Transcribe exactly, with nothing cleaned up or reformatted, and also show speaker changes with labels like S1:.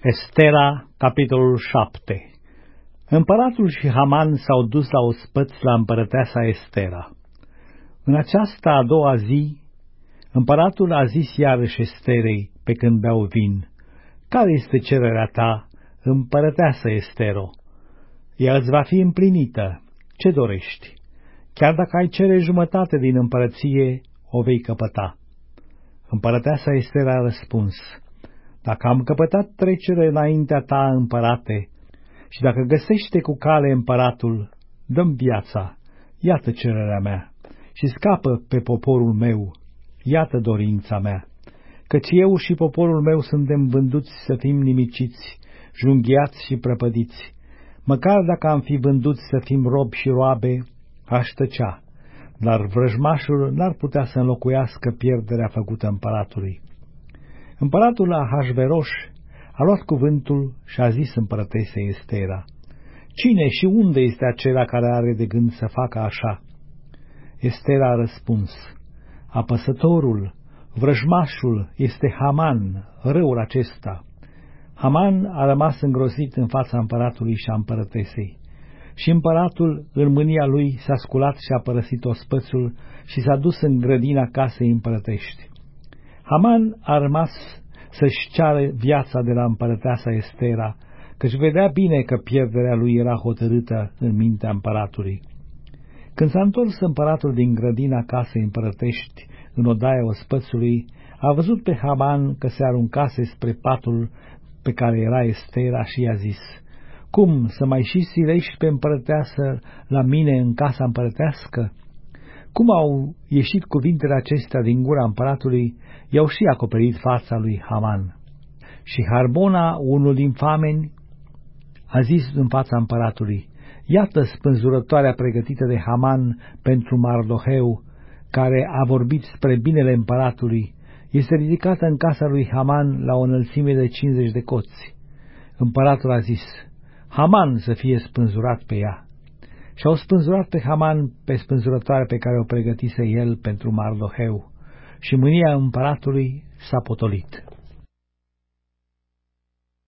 S1: Estera, capitolul șapte. Împăratul și Haman s-au dus la ospăț la împărăteasa Estera. În aceasta a doua zi, împăratul a zis iarăși Esterei, pe când beau vin: care este cererea ta, împărăteasă Estero? Ea îți va fi împlinită. Ce dorești? Chiar dacă ai cere jumătate din împărăție, o vei căpăta. Împărăteasa Estera a răspuns: dacă am căpătat trecere înaintea ta, împărate, și dacă găsește cu cale împăratul, dă-mi viața, iată cererea mea, și scapă pe poporul meu, iată dorința mea, căci eu și poporul meu suntem vânduți să fim nimiciți, junghiați și prăpădiți. Măcar dacă am fi vânduți să fim robi și roabe, aș tăcea, dar vrăjmașul n-ar putea să înlocuiască pierderea făcută împăratului. Împăratul Ahasveros a luat cuvântul și a zis împărătesei Estera: cine și unde este acela care are de gând să facă așa? Estera a răspuns: apăsătorul, vrăjmașul este Haman, răul acesta. Haman a rămas îngrozit în fața împăratului și a împărătesei. Și împăratul, în mânia lui, s-a sculat și a părăsit ospățul și s-a dus în grădina casei împărătești. Haman a rămas să-și ceară viața de la împărăteasa Estera, căci vedea bine că pierderea lui era hotărâtă în mintea împăratului. Când s-a întors împăratul din grădina casei împărătești în odaia ospățului, a văzut pe Haman că se aruncase spre patul pe care era Estera și i-a zis: cum, să mai și silești pe împărăteasă la mine în casa împărătească? Cum au ieșit cuvintele acestea din gura împăratului, i-au și acoperit fața lui Haman. Și Harbona, unul din fameni, a zis în fața împăratului: iată spânzurătoarea pregătită de Haman pentru Mardoheu, care a vorbit spre binele împăratului, este ridicată în casa lui Haman la o înălțime de cincizeci de coți. Împăratul a zis: Haman să fie spânzurat pe ea. Și au spânzurat pe Haman pe spânzurătoarea pe care o pregătise el pentru Mardoheu, și mânia împăratului s-a potolit.